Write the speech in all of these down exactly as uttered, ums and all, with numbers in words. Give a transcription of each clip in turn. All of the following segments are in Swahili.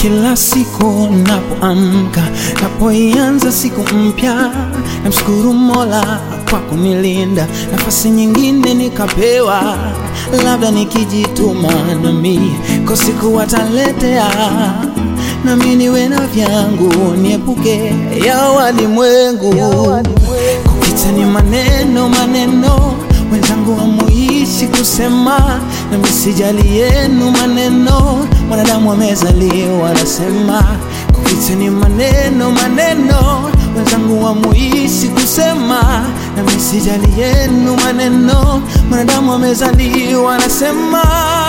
Kila siku napoamka, napoianza siku mpya, namshukuru Mola kwa kunilinda, nafasi nyingine nikapewa, labda nikijituma nami kwa siku wataletea, nami niwe na vyangu, niepuke ya walimwengu. Kupita ni maneno maneno, wenzangu hamuishi kusema, na misijali yenu maneno, wanadamu wamezaliwa nasema. Kupita ni maneno maneno, wenzangu hamuishi kusema, na misijali yenu maneno, wanadamu wamezaliwa nasema.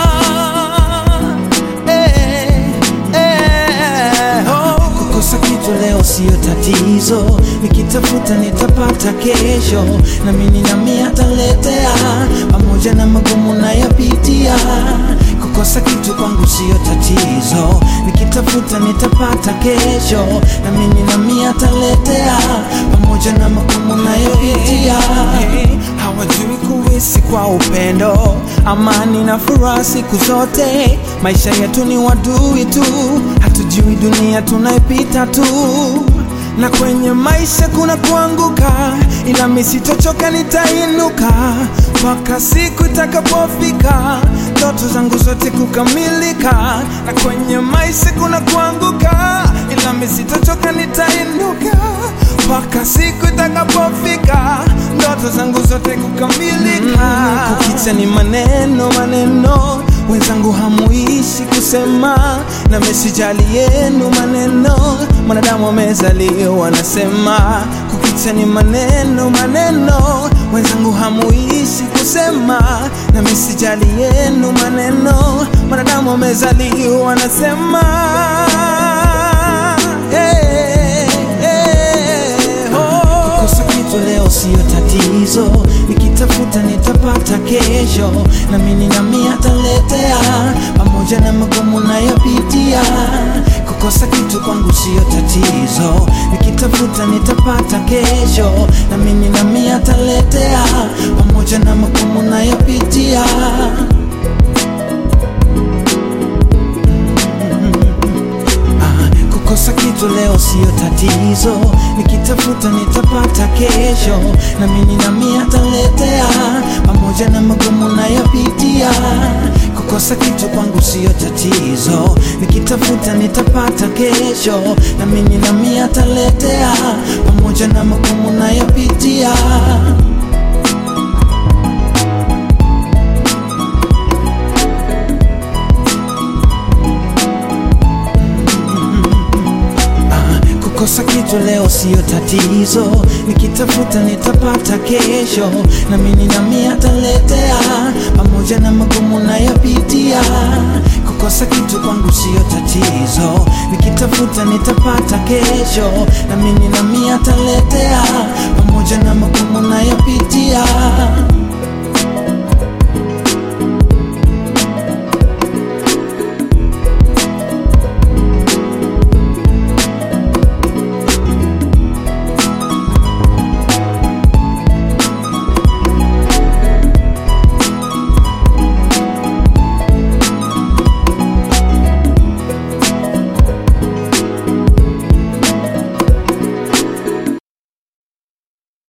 Kukosa kitu leo sio tatizo, nikitafuta nitapata kesho, na mimi nami ataletea, pamoja na magumu nayapitia. Kukosa kitu kwangu sio tatizo, nikitafuta nitapata kesho, na mimi nami ataletea, pamoja na magumu nayapitia. Hawajui kuishi kwa upendo, amani na furaha siku zote. Maisha yetu ni wadui tu, hatujui dunia tunaipita tu, na kwenye maisha kuna kuanguka, ila mimi sitachoka, nitainuka mpaka siku itakapofika ndoto zangu zote kukamilika. Na kwenye maisha kuna kuanguka, ila mimi sitachoka, nitainuka mpaka siku itakapofika ndoto zangu zote kukamilika. Mm, kupita ni maneno maneno, wenzangu hamuishi kusema, na mesijali yenu maneno, wanadamu wamezaliwa nasema. Kupita ni maneno maneno, wenzangu hamuishi kusema, na mesijali yenu maneno, wanadamu wamezaliwa nasema. Hey, hey, oh. Kukosa kitu leo sio tatizo, nikitafuta nitapata kesho, na mimi nami ataletea, pamoja na magumu nayapitia. Kukosa kitu kwangu sio tatizo, nikitafuta nitapata kesho, na mimi nami ataletea, pamoja na magumu nayapitia. Kukosa kitu leo sio tatizo, nikitafuta nitapata kesho, na mimi nami ataletea, pamoja na magumu nayapitia. Kukosa kitu kwangu sio tatizo, nikitafuta nitapata kesho, na mimi nami ataletea, pamoja na magumu nayapitia. Kukosa kitu leo sio tatizo, nikitafuta nitapata kesho, na mimi nami ataletea, pamoja na magumu nayapitia. Kukosa kitu kwangu sio tatizo, nikitafuta nitapata kesho, na mimi nami